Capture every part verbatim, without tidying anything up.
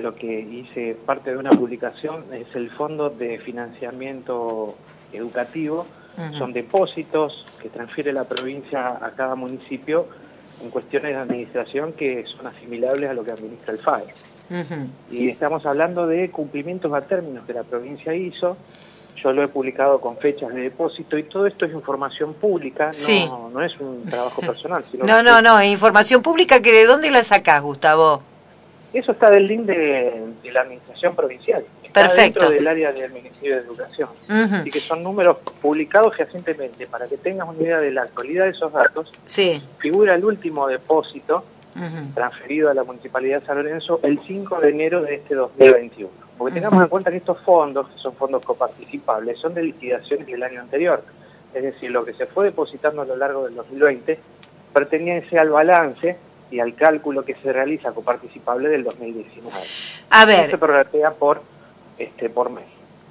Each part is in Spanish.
lo que hice parte de una publicación es el Fondo de Financiamiento Educativo. Uh-huh. Son depósitos que transfiere la provincia a cada municipio en cuestiones de administración que son asimilables a lo que administra el F A E. Uh-huh. Y estamos hablando de cumplimientos a términos que la provincia hizo. Yo lo he publicado con fechas de depósito y todo esto es información pública, sí. no, no es un trabajo personal. Sino no, no, no, es información pública que ¿de dónde la sacás, Gustavo? Eso está del link de, de la administración provincial. Está Perfecto. Dentro del área del Ministerio de Educación. Uh-huh. Así que son números publicados fehacientemente. Para que tengas una idea de la actualidad de esos datos, sí. figura el último depósito uh-huh. transferido a la Municipalidad de San Lorenzo el cinco de enero de este dos mil veintiuno. Porque tengamos en cuenta que estos fondos, que son fondos coparticipables, son de liquidaciones del año anterior. Es decir, lo que se fue depositando a lo largo del dos mil veinte pertenece al balance y al cálculo que se realiza coparticipable del dos mil diecinueve. A ver. Se prorratea por, este, por mes.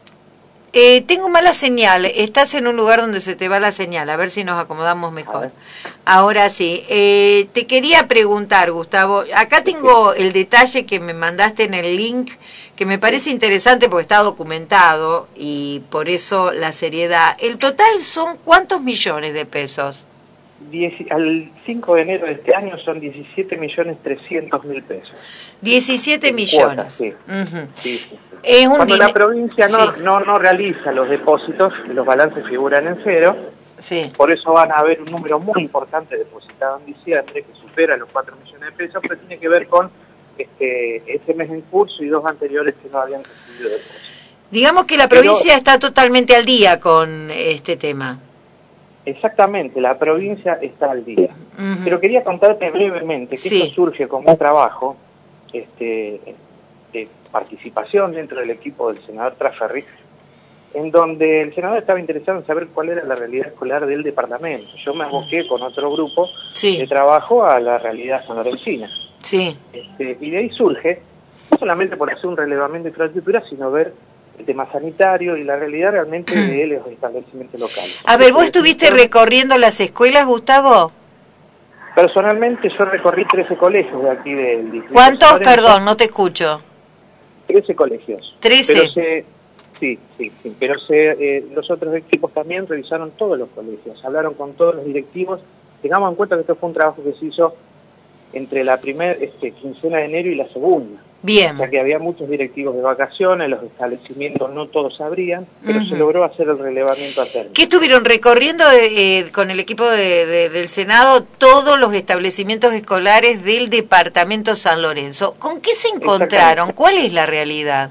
Eh, tengo mala señal. Estás en un lugar donde se te va la señal. A ver si nos acomodamos mejor. Ahora sí. Eh, te quería preguntar, Gustavo. Acá tengo el detalle que me mandaste en el link, que me parece interesante porque está documentado y por eso la seriedad. El total son ¿cuántos millones de pesos? Diez, al cinco de enero de este año son diecisiete millones trescientos mil pesos. diecisiete millones. Cuotas, sí. Uh-huh. Sí, sí, sí. Es un Cuando dine- la provincia no, sí. no, no realiza los depósitos, los balances figuran en cero. Sí. Por eso van a haber un número muy importante depositado en diciembre que supera los cuatro millones de pesos, pero tiene que ver con este ese mes en curso y dos anteriores que no habían recibido depósitos. Digamos que la provincia pero, está totalmente al día con este tema. Exactamente, la provincia está al día. Uh-huh. Pero quería contarte brevemente que sí. esto surge como un trabajo este, de participación dentro del equipo del senador Traferri, en donde el senador estaba interesado en saber cuál era la realidad escolar del departamento. Yo me aboqué con otro grupo sí. de trabajo a la realidad sanlorencina. Sí. Este, y de ahí surge, no solamente por hacer un relevamiento de infraestructura, sino ver el tema sanitario y la realidad realmente de los establecimientos locales. A ver, ¿vos estuviste recorriendo las escuelas, Gustavo? Personalmente yo recorrí trece colegios de aquí del distrito. ¿Cuántos? Perdón, no te escucho. trece colegios. trece. Pero se, sí, sí, sí, pero se, eh, los otros equipos también revisaron todos los colegios, hablaron con todos los directivos. Tengamos en cuenta que esto fue un trabajo que se hizo entre la primera este, quincena de enero y la segunda. Bien. O sea que había muchos directivos de vacaciones, los establecimientos no todos abrían, pero uh-huh. se logró hacer el relevamiento a término. ¿Qué estuvieron recorriendo de, eh, con el equipo de, de, del Senado todos los establecimientos escolares del departamento San Lorenzo? ¿Con qué se encontraron? ¿Cuál es la realidad?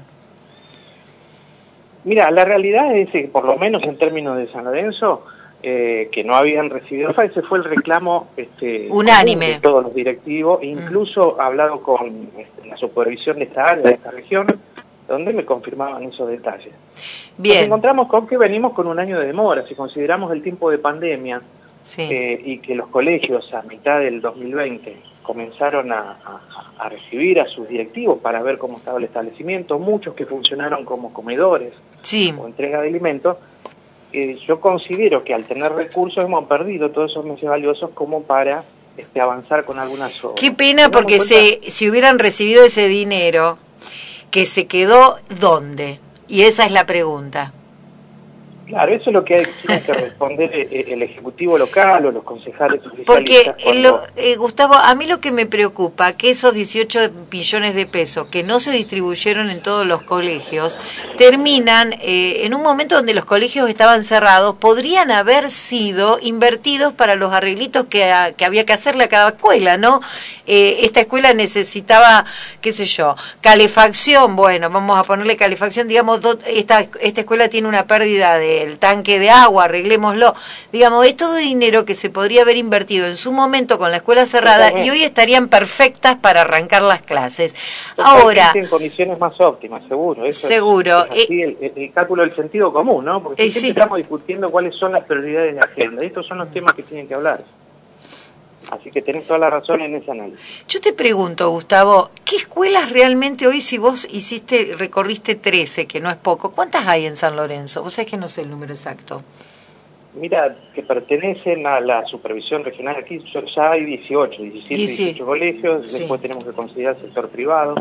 Mira, la realidad es que por lo menos en términos de San Lorenzo, eh, que no habían recibido F A E, ese fue el reclamo este, unánime de todos los directivos, e incluso mm. hablado con este, la supervisión de esta área, de esta región, donde me confirmaban esos detalles. Bien. Nos encontramos con que venimos con un año de demora, si consideramos el tiempo de pandemia, sí. eh, y que los colegios a mitad del dos mil veinte comenzaron a, a, a recibir a sus directivos para ver cómo estaba el establecimiento, muchos que funcionaron como comedores sí. o entrega de alimentos. Eh, yo considero que al tener recursos hemos perdido todos esos meses valiosos como para este, avanzar con algunas obras. Qué pena, porque se, si hubieran recibido ese dinero, que se quedó, ¿dónde? Y esa es la pregunta. Claro, eso es lo que hay, tiene que responder el Ejecutivo local o los concejales oficiales. Porque, lo, eh, Gustavo, a mí lo que me preocupa, que esos dieciocho millones de pesos que no se distribuyeron en todos los colegios, terminan eh, en un momento donde los colegios estaban cerrados, podrían haber sido invertidos para los arreglitos que, a, que había que hacerle a cada escuela, ¿no? Eh, esta escuela necesitaba, qué sé yo, calefacción, bueno, vamos a ponerle calefacción, digamos, do, esta, esta escuela tiene una pérdida de el tanque de agua, arreglémoslo. Digamos, es todo dinero que se podría haber invertido en su momento con la escuela cerrada y hoy estarían perfectas para arrancar las clases. Ahora, en condiciones más óptimas, seguro. Eso seguro. Es, es así, eh, el, el cálculo del sentido común, ¿no? Porque eh, siempre sí. estamos discutiendo cuáles son las prioridades de la agenda. Estos son los temas que tienen que hablar. Así que tenés toda la razón en ese análisis. Yo te pregunto, Gustavo, ¿qué escuelas realmente hoy, si vos hiciste, recorriste trece, que no es poco, cuántas hay en San Lorenzo? Vos sabés que no sé el número exacto. Mira, que pertenecen a la supervisión regional, aquí ya hay dieciocho, diecisiete, dieciocho colegios, sí. Después tenemos que considerar el sector privado.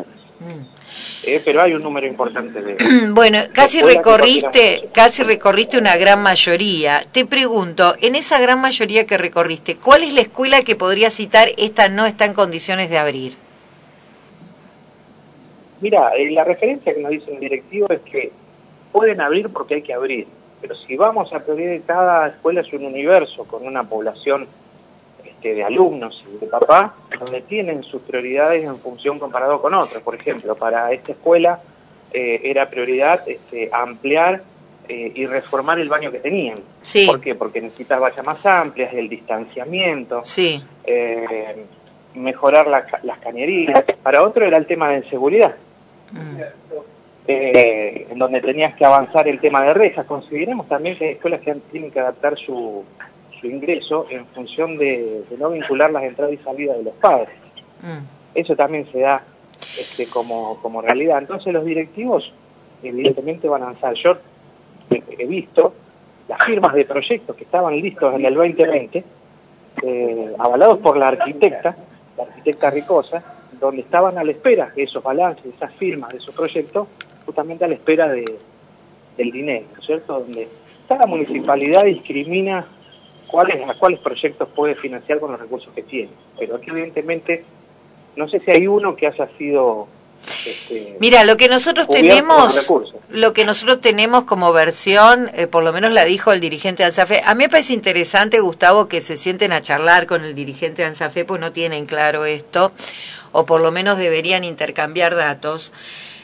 Eh, pero hay un número importante de... Bueno, casi de recorriste, casi recorriste una gran mayoría. Te pregunto, en esa gran mayoría que recorriste, ¿cuál es la escuela que podría citar esta no está en condiciones de abrir? Mira, eh, la referencia que nos dice el directivo es que pueden abrir porque hay que abrir, pero si vamos a priorizar, cada escuela es un universo con una población este, de alumnos y de papás, donde tienen sus prioridades en función comparado con otras. Por ejemplo, para esta escuela eh, era prioridad este, ampliar eh, y reformar el baño que tenían. Sí. ¿Por qué? Porque necesitaba vallas más amplias, el distanciamiento, sí. eh, mejorar la, las cañerías. Para otro era el tema de seguridad. Mm. Eh, en donde tenías que avanzar el tema de rejas. Consideremos también que hay escuelas que tienen que adaptar su, su ingreso en función de, de no vincular las entradas y salidas de los padres. Mm. Eso también se da este, como, como realidad. Entonces los directivos evidentemente van a avanzar. Yo he visto las firmas de proyectos que estaban listos en el veinte veinte, eh, avalados por la arquitecta, la arquitecta Ricosa, donde estaban a la espera de esos balances, esas firmas de esos proyectos, justamente a la espera de, del dinero, ¿no es cierto? Donde cada municipalidad discrimina cuáles, a cuáles proyectos puede financiar con los recursos que tiene. Pero aquí evidentemente, no sé si hay uno que haya sido... Este, Mira, lo que nosotros tenemos, lo que nosotros tenemos como versión, eh, por lo menos la dijo el dirigente de ANSAFE. A mí me parece interesante, Gustavo, que se sienten a charlar con el dirigente de ANSAFE, pues no tienen claro esto, o por lo menos deberían intercambiar datos.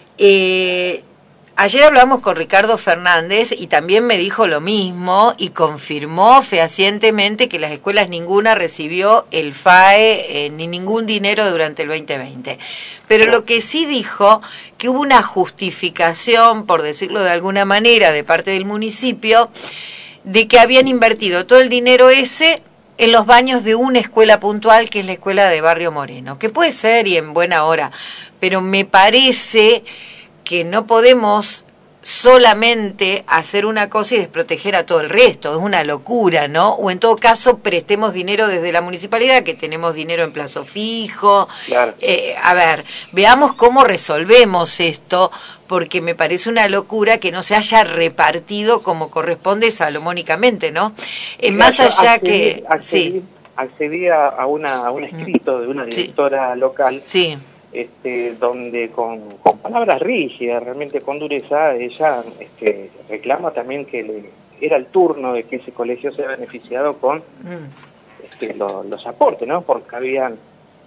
Eh, ayer hablamos con Ricardo Fernández y también me dijo lo mismo y confirmó fehacientemente que las escuelas ninguna recibió el F A E eh, ni ningún dinero durante el veinte veinte. Pero lo que sí dijo, que hubo una justificación, por decirlo de alguna manera, de parte del municipio, de que habían invertido todo el dinero ese en los baños de una escuela puntual, que es la escuela de Barrio Moreno, que puede ser y en buena hora, pero me parece que no podemos solamente hacer una cosa y desproteger a todo el resto, es una locura, ¿no? O en todo caso prestemos dinero desde la municipalidad, que tenemos dinero en plazo fijo. Claro. Eh, a ver, veamos cómo resolvemos esto, porque me parece una locura que no se haya repartido como corresponde salomónicamente, ¿no? Eh, más allá accedí, que... Accedí, sí. accedí a, a, una, a un escrito de una directora sí. local. Sí. Este, donde con, con palabras rígidas, realmente con dureza, ella este, reclama también que le, era el turno de que ese colegio se ha beneficiado con mm. este, lo, los aportes, ¿no? Porque habían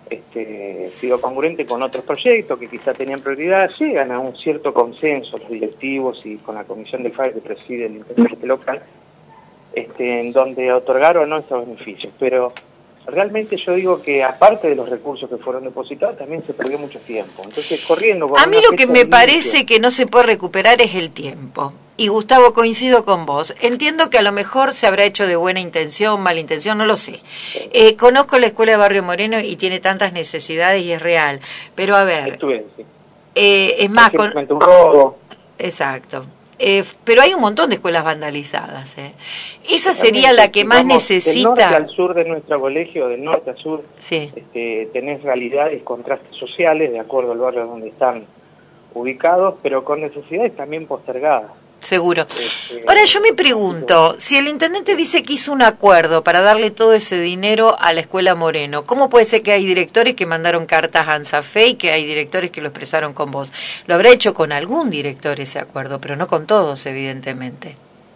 este, sido congruentes con otros proyectos que quizá tenían prioridad, llegan a un cierto consenso los directivos y con la comisión del F A E que preside el intendente local, este, en donde otorgaron ¿no? esos beneficios, pero realmente yo digo que aparte de los recursos que fueron depositados, también se perdió mucho tiempo. Entonces, corriendo con a mí lo que me parece que no se puede recuperar es el tiempo. Y Gustavo, coincido con vos. Entiendo que a lo mejor se habrá hecho de buena intención, mala intención, no lo sé. Sí. Eh, conozco la escuela de Barrio Moreno y tiene tantas necesidades y es real. Pero a ver, Estuve, sí. eh, es más... Con... un robo. Exacto. Eh, pero hay un montón de escuelas vandalizadas. ¿eh? Esa sería la que más Vamos, necesita... Del norte al sur de nuestro colegio, del norte al sur, sí. este, tenés realidades, contrastes sociales, de acuerdo al barrio donde están ubicados, pero con necesidades también postergadas. Seguro. Este, Ahora yo me pregunto, si el intendente dice que hizo un acuerdo para darle todo ese dinero a la escuela Moreno, ¿cómo puede ser que hay directores que mandaron cartas a ANSAFE y que hay directores que lo expresaron con vos? Lo habrá hecho con algún director ese acuerdo, pero no con todos, evidentemente.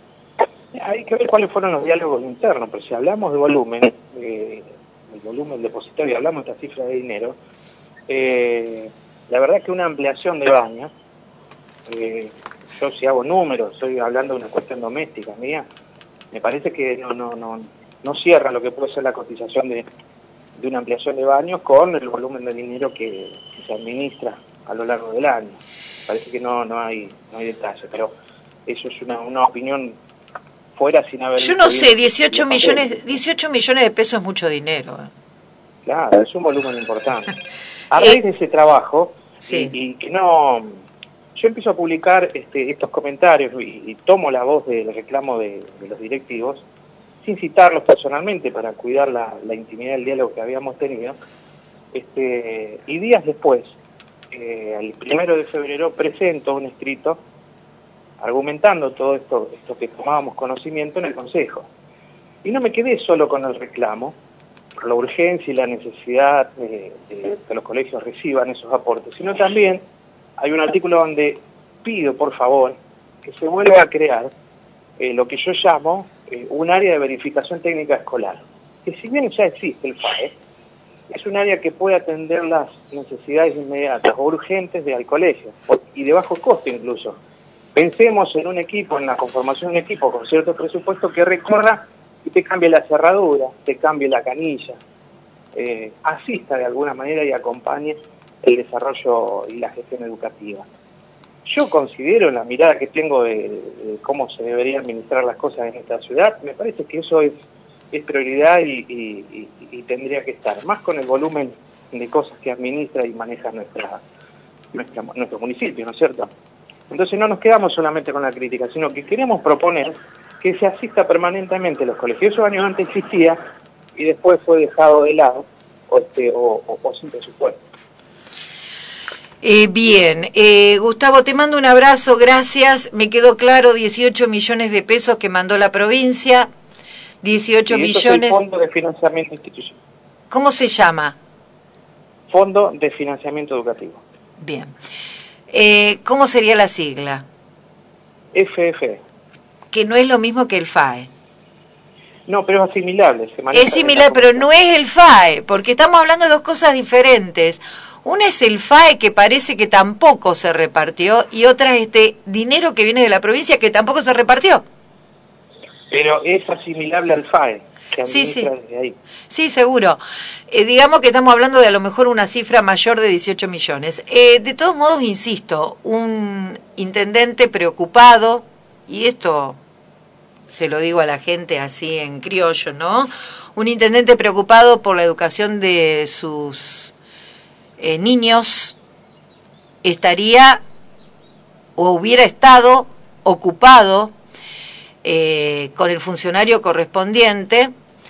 Hay que ver cuáles fueron los diálogos internos, pero si hablamos de volumen, eh, el volumen depositario, y hablamos de esta cifra de dinero, eh, la verdad que una ampliación de baños, eh, yo si hago números, estoy hablando de una cuestión doméstica mía, me parece que no no no no cierra lo que puede ser la cotización de, de una ampliación de baños con el volumen de dinero que, que se administra a lo largo del año. Parece que no no hay no hay detalle, pero eso es una, una opinión fuera sin haber... Yo no sé, dieciocho millones, dieciocho millones de pesos es mucho dinero. ¿eh? Claro, es un volumen importante. A raíz de ese trabajo, sí. y, y que no... Yo empiezo a publicar este, estos comentarios y, y tomo la voz del reclamo de, de los directivos, sin citarlos personalmente para cuidar la, la intimidad del diálogo que habíamos tenido, este, y días después, eh, el primero de febrero presento un escrito argumentando todo esto, esto que tomábamos conocimiento en el Consejo. Y no me quedé solo con el reclamo, por la urgencia y la necesidad de, de que los colegios reciban esos aportes, sino también hay un artículo donde pido, por favor, que se vuelva a crear eh, lo que yo llamo eh, un área de verificación técnica escolar, que si bien ya existe el F A E, es un área que puede atender las necesidades inmediatas o urgentes del colegio, y de bajo costo incluso. Pensemos en un equipo, en la conformación de un equipo con cierto presupuesto que recorra y te cambie la cerradura, te cambie la canilla, eh, asista de alguna manera y acompañe el desarrollo y la gestión educativa. Yo considero, en la mirada que tengo de, de cómo se deberían administrar las cosas en esta ciudad, me parece que eso es, es prioridad y, y, y, y tendría que estar, más con el volumen de cosas que administra y maneja nuestra, nuestra, nuestro municipio, ¿no es cierto? Entonces no nos quedamos solamente con la crítica, sino que queremos proponer que se asista permanentemente a los colegios. Esos años antes existía y después fue dejado de lado o, este, o, o, o sin presupuesto. Eh, bien, eh, Gustavo, te mando un abrazo, gracias. Me quedó claro, dieciocho millones de pesos que mandó la provincia, dieciocho millones... Es el Fondo de Financiamiento Institucional. ¿Cómo se llama? Fondo de Financiamiento Educativo. Bien. Eh, ¿Cómo sería la sigla? F F. Que no es lo mismo que el F A E. No, pero es asimilable. Se maneja es similar, pero no es el F A E, porque estamos hablando de dos cosas diferentes. Una es el F A E, que parece que tampoco se repartió, y otra es este dinero que viene de la provincia que tampoco se repartió. Pero es asimilable al F A E, que administra sí, sí. desde ahí. Sí, seguro. Eh, digamos que estamos hablando de a lo mejor una cifra mayor de dieciocho millones. Eh, de todos modos, insisto, un intendente preocupado, y esto se lo digo a la gente así en criollo, ¿no? Un intendente preocupado por la educación de sus eh, niños estaría o hubiera estado ocupado eh, con el funcionario correspondiente.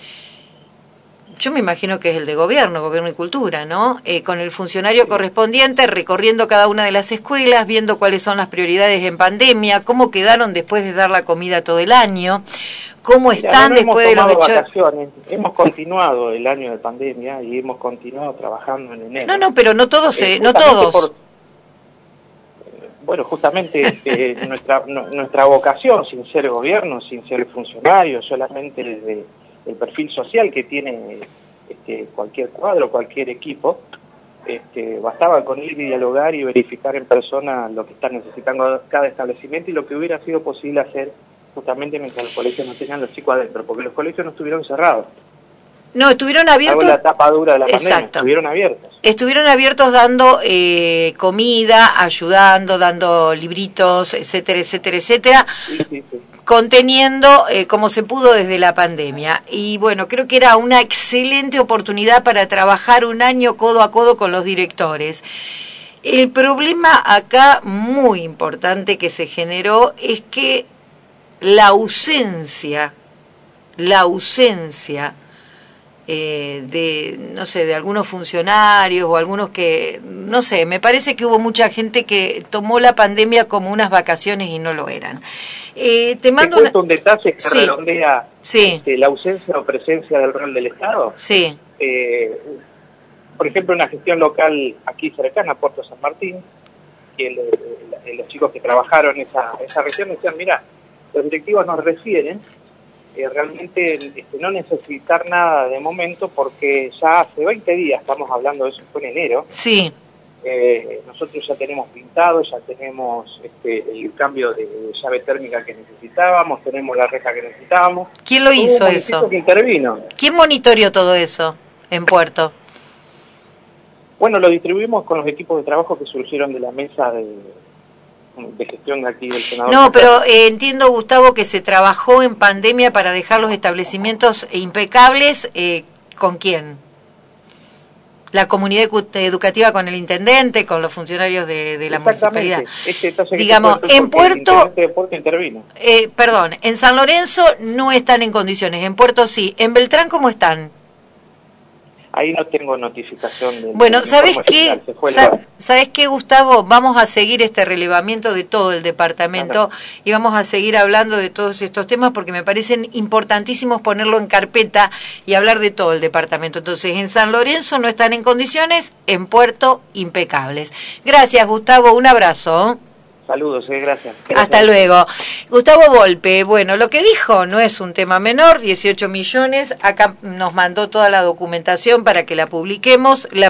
Yo me imagino que es el de gobierno, gobierno y cultura, ¿no? Eh, con el funcionario correspondiente, recorriendo cada una de las escuelas, viendo cuáles son las prioridades en pandemia, cómo quedaron después de dar la comida todo el año, cómo Mira, están no después de los hemos tomado hechos. vacaciones, hemos continuado el año de pandemia y hemos continuado trabajando en enero. No, no, pero no todos, eh, eh, no todos. Por, bueno, justamente eh, nuestra no, nuestra vocación, sin ser gobierno, sin ser funcionario, solamente desde el perfil social que tiene este, cualquier cuadro, cualquier equipo, este, bastaba con ir y dialogar y verificar en persona lo que está necesitando cada establecimiento y lo que hubiera sido posible hacer justamente mientras los colegios no tenían los chicos adentro, porque los colegios no estuvieron cerrados. No, estuvieron abiertos. Hago la etapa dura de la Exacto. pandemia, estuvieron abiertos. Estuvieron abiertos dando eh, comida, ayudando, dando libritos, etcétera, etcétera, etcétera. Sí, sí, sí. Conteniendo eh, como se pudo desde la pandemia. Y bueno, creo que era una excelente oportunidad para trabajar un año codo a codo con los directores. El problema acá muy importante que se generó es que la ausencia, la ausencia eh, de, no sé, de algunos funcionarios o algunos que, no sé, me parece que hubo mucha gente que tomó la pandemia como unas vacaciones y no lo eran. Eh, te mando ¿Te cuento una... un detalle que sí. redondea sí. este, la ausencia o presencia del rol del Estado? Sí. Eh, por ejemplo, una gestión local aquí cercana, Puerto San Martín, que el, el, los chicos que trabajaron esa, esa región decían, mira, los directivos nos refieren eh, realmente este, no necesitar nada de momento porque ya hace veinte días, estamos hablando de eso, fue en enero, sí. eh, nosotros ya tenemos pintado, ya tenemos este, el cambio de llave térmica que necesitábamos, tenemos la reja que necesitábamos. ¿Quién lo hizo Hubo un eso? que intervino. ¿Quién monitoreó todo eso en Puerto? Bueno, lo distribuimos con los equipos de trabajo que surgieron de la mesa de, de gestión de aquí del senador. No, pero eh, entiendo, Gustavo, que se trabajó en pandemia para dejar los establecimientos impecables. Eh, ¿Con quién? La comunidad educativa con el intendente, con los funcionarios de, de la municipalidad. Este, entonces, digamos, en Puerto, de Puerto intervino. Eh, perdón, en San Lorenzo no están en condiciones, en Puerto sí. ¿En Beltrán cómo están? Ahí no tengo notificación de... Bueno, de ¿sabes qué? Sa ¿Sabes qué, Gustavo? Vamos a seguir este relevamiento de todo el departamento, claro, y vamos a seguir hablando de todos estos temas porque me parecen importantísimos ponerlo en carpeta y hablar de todo el departamento. Entonces, en San Lorenzo no están en condiciones, en Puerto, impecables. Gracias, Gustavo. Un abrazo. Saludos, eh, gracias. gracias. Hasta luego. Gustavo Volpe, bueno, lo que dijo no es un tema menor, dieciocho millones, acá nos mandó toda la documentación para que la publiquemos. La